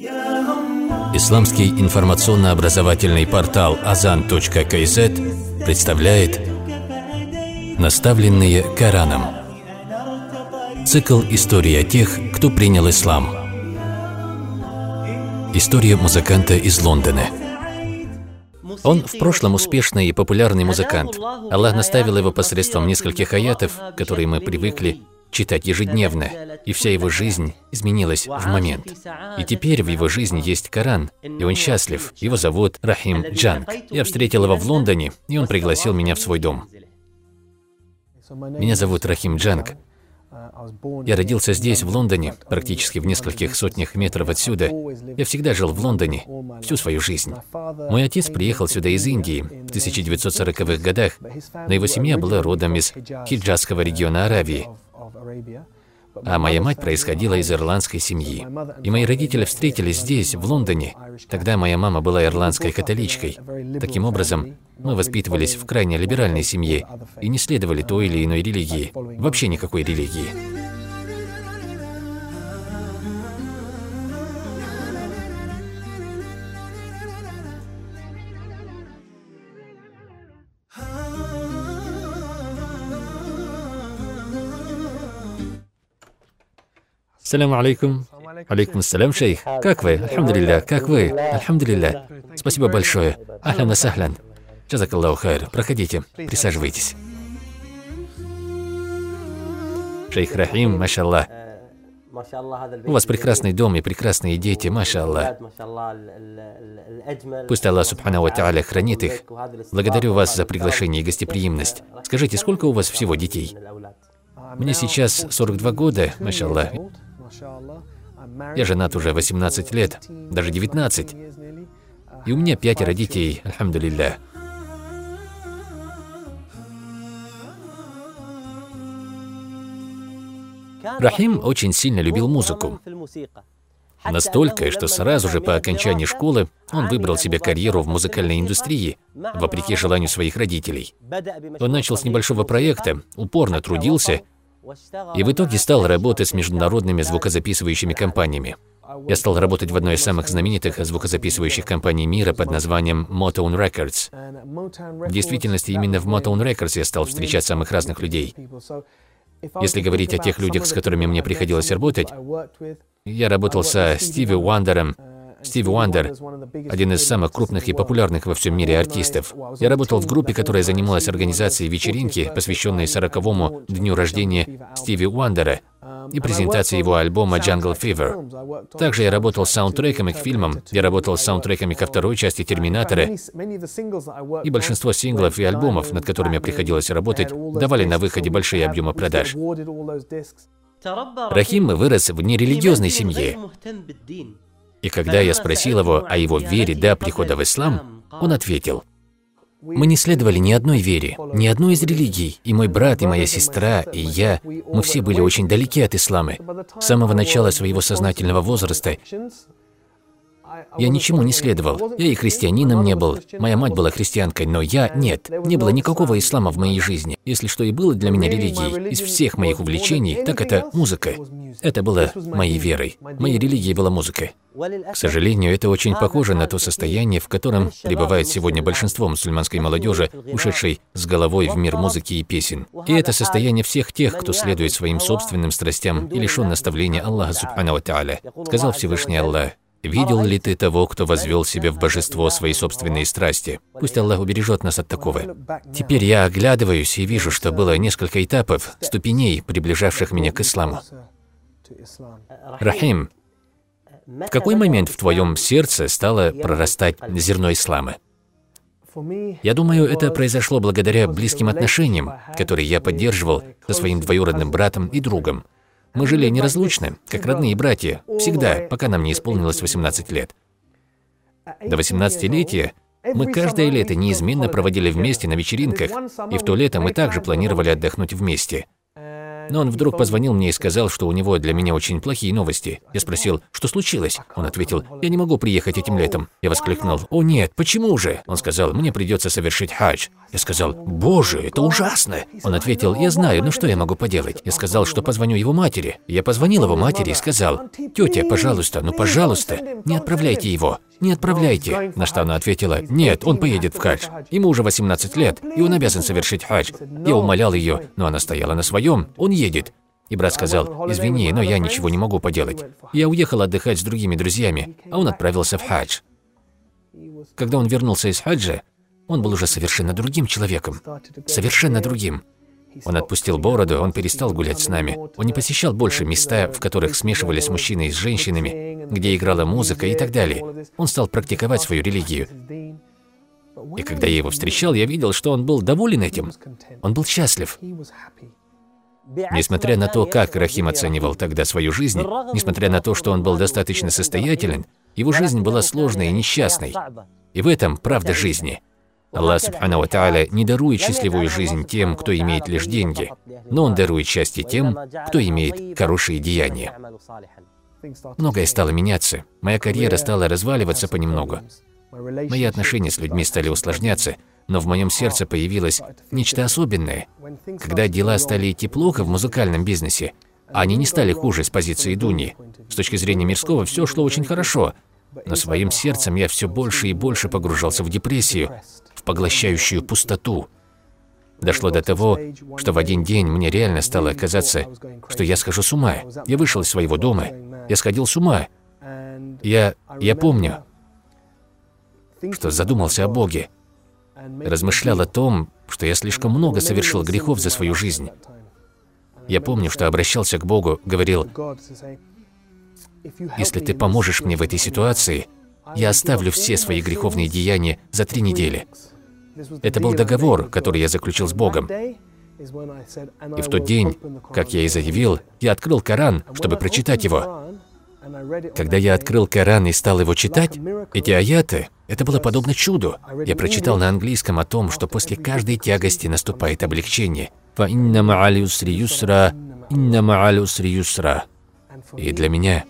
Исламский информационно-образовательный портал azan.kz представляет «Наставленные Кораном». Цикл истории о тех, кто принял ислам. История музыканта из Лондона. Он в прошлом успешный и популярный музыкант. Аллах наставил его посредством нескольких аятов, которые мы привыкли читать ежедневно, и вся его жизнь изменилась в момент. И теперь в его жизни есть Коран, и он счастлив. Его зовут Рахим Джанг. Я встретил его в Лондоне, и он пригласил меня в свой дом. Меня зовут Рахим Джанг. Я родился здесь, в Лондоне, практически в нескольких сотнях метров отсюда. Я всегда жил в Лондоне всю свою жизнь. Мой отец приехал сюда из Индии в 1940-х годах, но его семья была родом из Хиджазского региона Аравии, а моя мать происходила из ирландской семьи. И мои родители встретились здесь, в Лондоне. Тогда моя мама была ирландской католичкой. Таким образом, мы воспитывались в крайне либеральной семье и не следовали той или иной религии, вообще никакой религии. Ассаляму алейкум. Алейкум ассалям, шейх. Как вы? Альхамдулилля. Как вы? Альхамдулилля. Спасибо большое. Ахлян ва сахлян. Джазакаллаху хайр. Проходите, присаживайтесь. Шейх Рахим, машаллах. У вас прекрасный дом и прекрасные дети, машаллах. Пусть Аллах субхану ва тааля хранит их. Благодарю вас за приглашение и гостеприимность. Скажите, сколько у вас всего детей? Мне сейчас 42 года, машаллах. Я женат уже 18 лет, даже 19. И у меня 5 детей, альхамдулилля. Рахим очень сильно любил музыку. Настолько, что сразу же по окончании школы он выбрал себе карьеру в музыкальной индустрии, вопреки желанию своих родителей. Он начал с небольшого проекта, упорно трудился, и в итоге стал работать с международными звукозаписывающими компаниями. Я стал работать в одной из самых знаменитых звукозаписывающих компаний мира под названием Motown Records. В действительности, именно в Motown Records я стал встречать самых разных людей. Если говорить о тех людях, с которыми мне приходилось работать, я работал со Стиви Уандером. Стиви Уандер – один из самых крупных и популярных во всем мире артистов. Я работал в группе, которая занималась организацией вечеринки, посвященной 40-му дню рождения Стиви Уандера и презентацией его альбома Jungle Fever. Также я работал с саундтреками к фильмам, я работал с саундтреками ко второй части «Терминатора», и большинство синглов и альбомов, над которыми приходилось работать, давали на выходе большие объемы продаж. Рахим вырос в нерелигиозной семье. И когда я спросил его о его вере до прихода в ислам, он ответил: «Мы не следовали ни одной вере, ни одной из религий, и мой брат, и моя сестра, и я, мы все были очень далеки от ислама. С самого начала своего сознательного возраста я ничему не следовал. Я и христианином не был. Моя мать была христианкой, но я нет. Не было никакого ислама в моей жизни. Если что и было для меня религией, из всех моих увлечений, так это музыка. Это было моей верой. Моей религией была музыка». К сожалению, это очень похоже на то состояние, в котором пребывает сегодня большинство мусульманской молодежи, ушедшей с головой в мир музыки и песен. И это состояние всех тех, кто следует своим собственным страстям и лишен наставления Аллаха субхану ва тааля. Сказал Всевышний Аллах: «Видел ли ты того, кто возвел себе в божество свои собственные страсти?» Пусть Аллах убережет нас от такого. Теперь я оглядываюсь и вижу, что было несколько этапов, ступеней, приближавших меня к исламу. Рахим, в какой момент в твоем сердце стало прорастать зерно ислама? Я думаю, это произошло благодаря близким отношениям, которые я поддерживал со своим двоюродным братом и другом. Мы жили неразлучно, как родные братья, всегда, пока нам не исполнилось 18 лет. До 18-летия мы каждое лето неизменно проводили вместе на вечеринках, и в то лето мы также планировали отдохнуть вместе. Но он вдруг позвонил мне и сказал, что у него для меня очень плохие новости. Я спросил, что случилось? Он ответил, я не могу приехать этим летом. Я воскликнул, о нет, почему же? Он сказал, мне придется совершить хадж. Я сказал, боже, это ужасно. Он ответил, я знаю, но что я могу поделать? Я сказал, что позвоню его матери. Я позвонил его матери и сказал, тетя, пожалуйста, ну пожалуйста, не отправляйте его. Не отправляйте. На что она ответила, нет, он поедет в хадж. Ему уже 18 лет, и он обязан совершить хадж. Я умолял ее, но она стояла на своем. Он едет. И брат сказал, извини, но я ничего не могу поделать. Я уехал отдыхать с другими друзьями, а он отправился в хадж. Когда он вернулся из хаджа, он был уже совершенно другим человеком. Совершенно другим. Он отпустил бороду, он перестал гулять с нами. Он не посещал больше места, в которых смешивались мужчины с женщинами, где играла музыка и так далее. Он стал практиковать свою религию. И когда я его встречал, я видел, что он был доволен этим. Он был счастлив. Несмотря на то, как Рахим оценивал тогда свою жизнь, несмотря на то, что он был достаточно состоятелен, его жизнь была сложной и несчастной. И в этом правда жизни. Аллах Субхану ва Тааля не дарует счастливую жизнь тем, кто имеет лишь деньги, но Он дарует счастье тем, кто имеет хорошие деяния. Многое стало меняться, моя карьера стала разваливаться понемногу. Мои отношения с людьми стали усложняться, но в моем сердце появилось нечто особенное. Когда дела стали идти плохо в музыкальном бизнесе, они не стали хуже с позиции Дуни. С точки зрения мирского все шло очень хорошо, но своим сердцем я все больше и больше погружался в депрессию, в поглощающую пустоту. Дошло до того, что в один день мне реально стало казаться, что я схожу с ума. Я вышел из своего дома, я сходил с ума. Я помню, что задумался о Боге, размышлял о том, что я слишком много совершил грехов за свою жизнь. Я помню, что обращался к Богу, говорил, если ты поможешь мне в этой ситуации, я оставлю все свои греховные деяния за 3 недели. Это был договор, который я заключил с Богом. И в тот день, как я и заявил, я открыл Коран, чтобы прочитать его. Когда я открыл Коран и стал его читать, эти аяты, это было подобно чуду. Я прочитал на английском о том, что после каждой тягости наступает облегчение. «Фа инна ма'аль юсри юсра, инна ма'аль юсри юсра». И для меня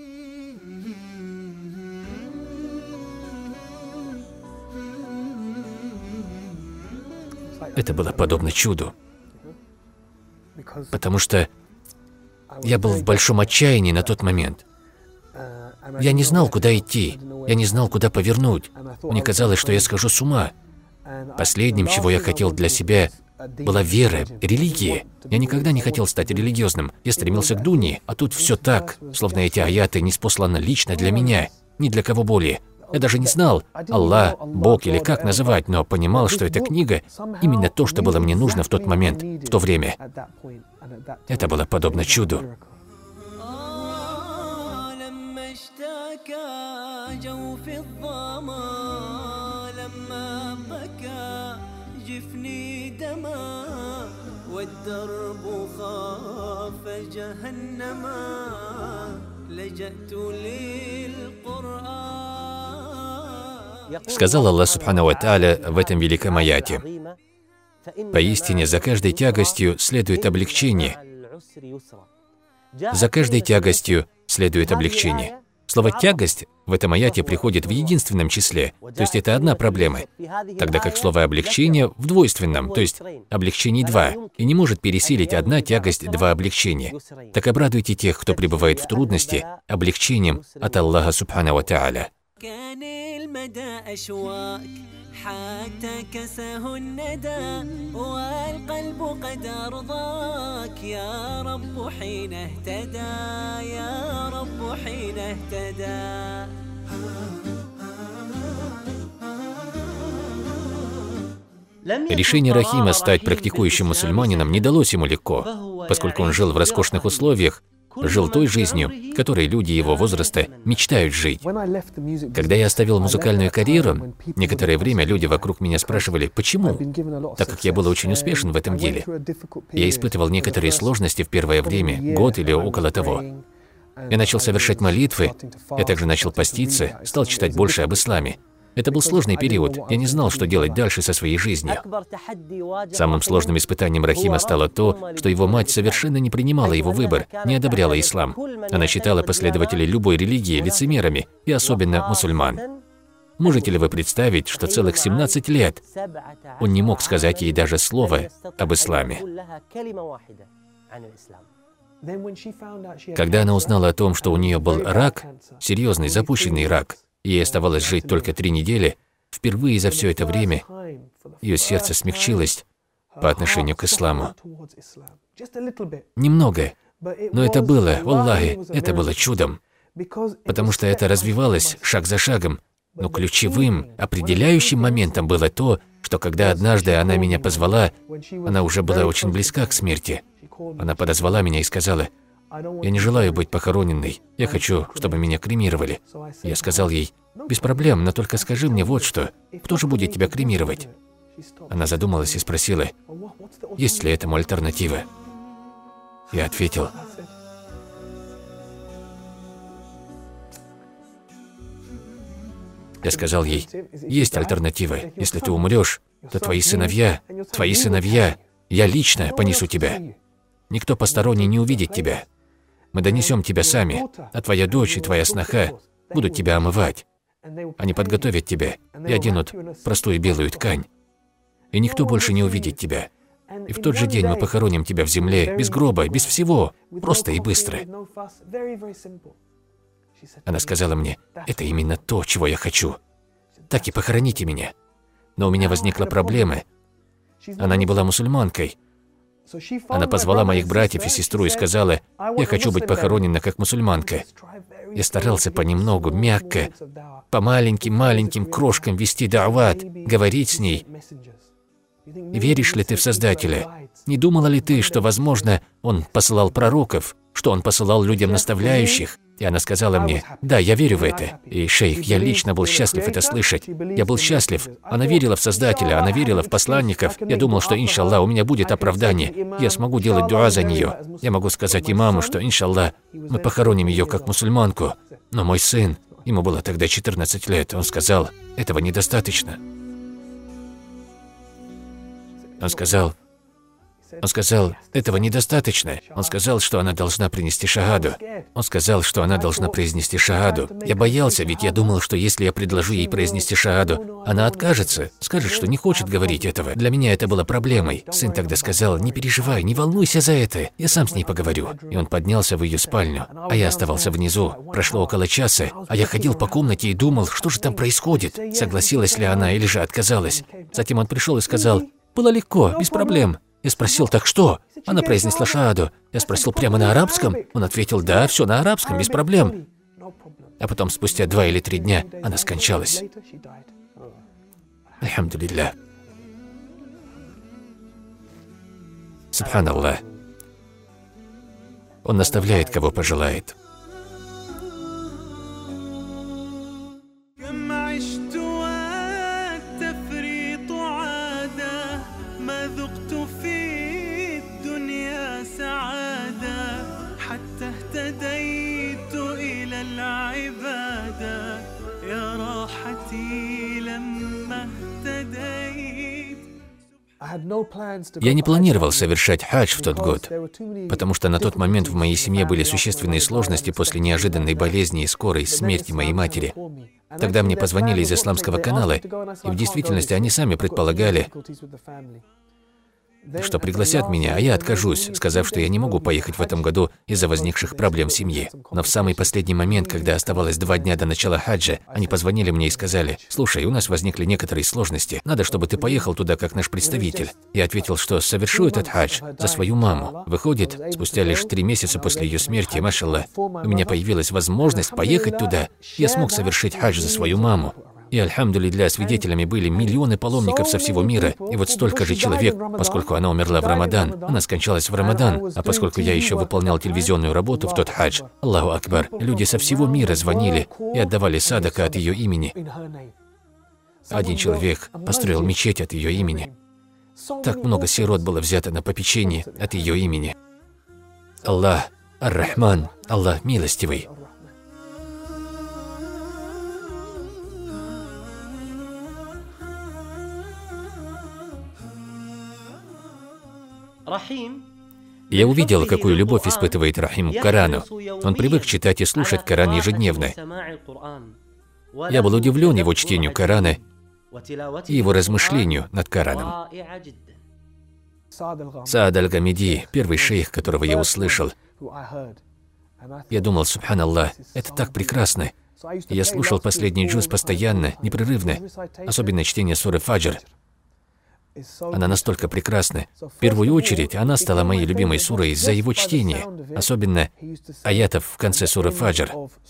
это было подобно чуду. Потому что я был в большом отчаянии на тот момент. Я не знал, куда идти, я не знал, куда повернуть. Мне казалось, что я схожу с ума. Последним, чего я хотел для себя, была вера, религия. Я никогда не хотел стать религиозным. Я стремился к Дуне, а тут все так, словно эти аяты ниспосланы лично для меня, ни для кого более. Я даже не знал, Аллах, Бог или как называть, но понимал, что эта книга именно то, что было мне нужно в тот момент, в то время. Это было подобно чуду. Сказал Аллах Субхану ва Тааля в этом великом аяте: «Поистине за каждой тягостью следует облегчение». За каждой тягостью следует облегчение. Слово «тягость» в этом аяте приходит в единственном числе, то есть это одна проблема, тогда как слово «облегчение» в двойственном, то есть облегчений 2, и не может пересилить одна тягость 2 облегчения. Так обрадуйте тех, кто пребывает в трудности, облегчением от Аллаха Субхану ва Тааля. حتى كساه الندى والقلب قد أرضاك يا رب حين اهتدى يا رب حين اهتدى. Решение Рахима стать практикующим мусульманином не далось ему легко, поскольку он жил в роскошных условиях, жил той жизнью, которой люди его возраста мечтают жить. Когда я оставил музыкальную карьеру, некоторое время люди вокруг меня спрашивали, почему, так как я был очень успешен в этом деле. Я испытывал некоторые сложности в первое время, год или около того. Я начал совершать молитвы, я также начал поститься, стал читать больше об исламе. Это был сложный период. Я не знал, что делать дальше со своей жизнью. Самым сложным испытанием Рахима стало то, что его мать совершенно не принимала его выбор, не одобряла ислам. Она считала последователей любой религии лицемерами, и особенно мусульман. Можете ли вы представить, что целых 17 лет он не мог сказать ей даже слова об исламе? Когда она узнала о том, что у нее был рак, серьезный запущенный рак, и ей оставалось жить только 3 недели, впервые за все это время ее сердце смягчилось по отношению к исламу. Немного, но это было, валлахи, это было чудом, потому что это развивалось шаг за шагом. Но ключевым, определяющим моментом было то, что когда однажды она меня позвала, она уже была очень близка к смерти. Она подозвала меня и сказала: «Я не желаю быть похороненной, я хочу, чтобы меня кремировали». Я сказал ей: «Без проблем, но только скажи мне вот что, кто же будет тебя кремировать?» Она задумалась и спросила: «Есть ли этому альтернатива?» Я ответил: я сказал ей: есть альтернатива. Если ты умрешь, то твои сыновья, я лично понесу тебя. Никто посторонний не увидит тебя. Мы донесем тебя сами, а твоя дочь и твоя сноха будут тебя омывать. Они подготовят тебя и оденут простую белую ткань. И никто больше не увидит тебя. И в тот же день мы похороним тебя в земле, без гроба, без всего, просто и быстро». Она сказала мне: «Это именно то, чего я хочу. Так и похороните меня». Но у меня возникла проблема. Она не была мусульманкой. Она позвала моих братьев и сестру и сказала: «Я хочу быть похоронена как мусульманка». Я старался понемногу, мягко, по маленьким крошкам вести да'ват, говорить с ней. «Веришь ли ты в Создателя? Не думала ли ты, что, возможно, Он посылал пророков, что Он посылал людям наставляющих?» И она сказала мне: «Да, я верю в это». И, шейх, я лично был счастлив это слышать. Я был счастлив. Она верила в Создателя, она верила в посланников. Я думал, что, иншаллах, у меня будет оправдание. Я смогу делать дуа за нее. Я могу сказать имаму, что, иншаллах, мы похороним ее как мусульманку. Но мой сын, ему было тогда 14 лет, он сказал: «Этого недостаточно». Он сказал: «Этого недостаточно». Он сказал, что она должна принести шахаду. Он сказал, что она должна произнести шахаду. Я боялся, ведь я думал, что если я предложу ей произнести шахаду, она откажется, скажет, что не хочет говорить этого. Для меня это было проблемой. Сын тогда сказал: «Не переживай, не волнуйся за это, я сам с ней поговорю». И он поднялся в ее спальню, а я оставался внизу. Прошло около часа, а я ходил по комнате и думал, что же там происходит, согласилась ли она или же отказалась. Затем он пришел и сказал: «Было легко, без проблем». Я спросил: «Так что?» Она произнесла шахаду. Я спросил: «Прямо на арабском?» Он ответил: «Да, все на арабском, без проблем». А потом, спустя 2 или 3 дня, она скончалась. Альхамдулилля. Субханаллах. Он наставляет, кого пожелает. Я не планировал совершать хадж в тот год, потому что на тот момент в моей семье были существенные сложности после неожиданной болезни и скорой смерти моей матери. Тогда мне позвонили из исламского канала, и в действительности они сами предполагали, что пригласят меня, а я откажусь, сказав, что я не могу поехать в этом году из-за возникших проблем в семье. Но в самый последний момент, когда оставалось 2 дня до начала хаджа, они позвонили мне и сказали: «Слушай, у нас возникли некоторые сложности, надо, чтобы ты поехал туда как наш представитель». Я ответил, что совершу этот хадж за свою маму. Выходит, спустя лишь 3 месяца после ее смерти, машаллах, у меня появилась возможность поехать туда. Я смог совершить хадж за свою маму. И, альхамдулилля, свидетелями были миллионы паломников со всего мира. И вот столько же человек, поскольку она умерла в Рамадан, она скончалась в Рамадан, а поскольку я еще выполнял телевизионную работу в тот хадж, Аллаху Акбар, люди со всего мира звонили и отдавали садака от ее имени. Один человек построил мечеть от ее имени. Так много сирот было взято на попечение от ее имени. Аллах Ар-Рахман, Аллах милостивый. Я увидел, какую любовь испытывает Рахим к Корану. Он привык читать и слушать Коран ежедневно. Я был удивлен его чтению Корана и его размышлению над Кораном. Саад аль-Гамиди, первый шейх, которого я услышал. Я думал, субханаллах, это так прекрасно. Я слушал последний джуз постоянно, непрерывно, особенно чтение суры Фаджр. Она настолько прекрасна. В первую очередь, она стала моей любимой сурой из-за его чтения, особенно аятов в конце суры Фаджр.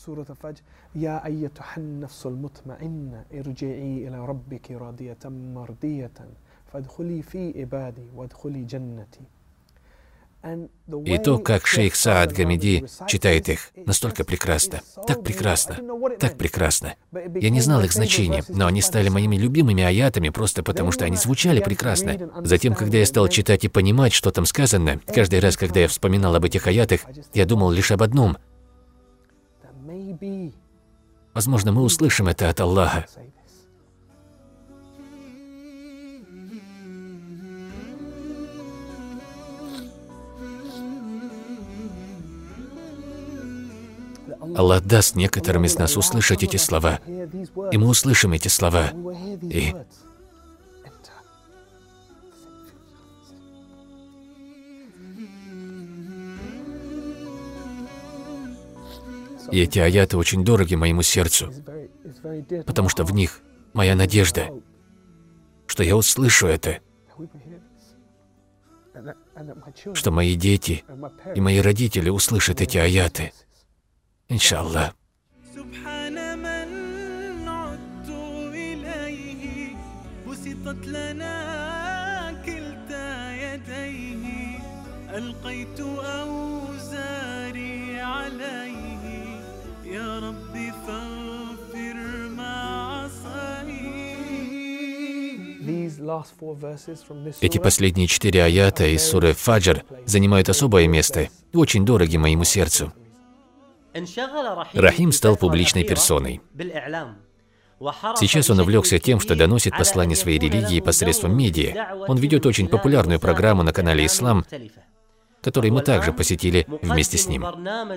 И то, как шейх Саад Гамиди читает их, настолько прекрасно, так прекрасно, так прекрасно. Я не знал их значения, но они стали моими любимыми аятами просто потому, что они звучали прекрасно. Затем, когда я стал читать и понимать, что там сказано, каждый раз, когда я вспоминал об этих аятах, я думал лишь об одном. Возможно, мы услышим это от Аллаха. Аллах даст некоторым из нас услышать эти слова, и мы услышим эти слова, и эти аяты очень дороги моему сердцу, потому что в них моя надежда, что я услышу это, что мои дети и мои родители услышат эти аяты. Иншаллах. Эти последние 4 аята из суры Фаджр занимают особое место и очень дороги моему сердцу. Рахим стал публичной персоной. Сейчас он увлекся тем, что доносит послание своей религии посредством медиа. Он ведет очень популярную программу на канале «Ислам», который мы также посетили вместе с ним.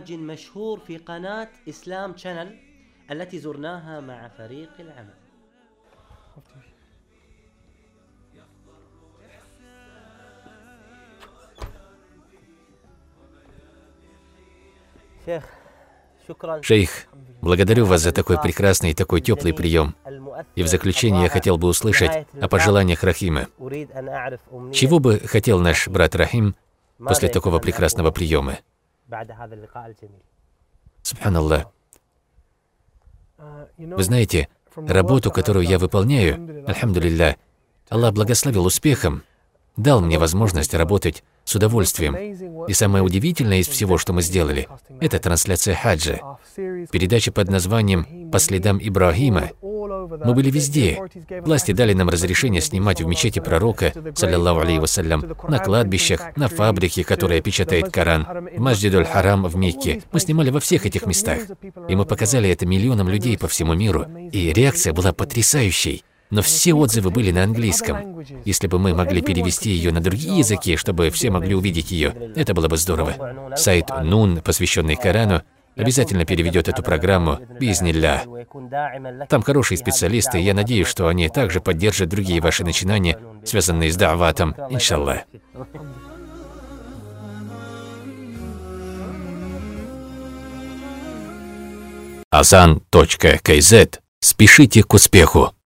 Шейх, благодарю вас за такой прекрасный и такой теплый прием. И в заключение я хотел бы услышать о пожеланиях Рахима. Чего бы хотел наш брат Рахим после такого прекрасного приема? Субханаллах. Вы знаете, работу, которую я выполняю, альхамдулилля, Аллах благословил успехом, дал мне возможность работать с удовольствием. И самое удивительное из всего, что мы сделали, это трансляция хаджа. Передача под названием «По следам Ибрагима». Мы были везде. Власти дали нам разрешение снимать в мечети пророка, саллиллаху алейхи вассалям, на кладбищах, на фабрике, которая печатает Коран, в Масджид-уль-Харам в Мекке. Мы снимали во всех этих местах. И мы показали это миллионам людей по всему миру. И реакция была потрясающей. Но все отзывы были на английском. Если бы мы могли перевести ее на другие языки, чтобы все могли увидеть ее, это было бы здорово. Сайт Нун, посвященный Корану, обязательно переведет эту программу биизниллях. Там хорошие специалисты, и я надеюсь, что они также поддержат другие ваши начинания, связанные с да'ватом, иншаллах. Azan.kz. Спешите к успеху!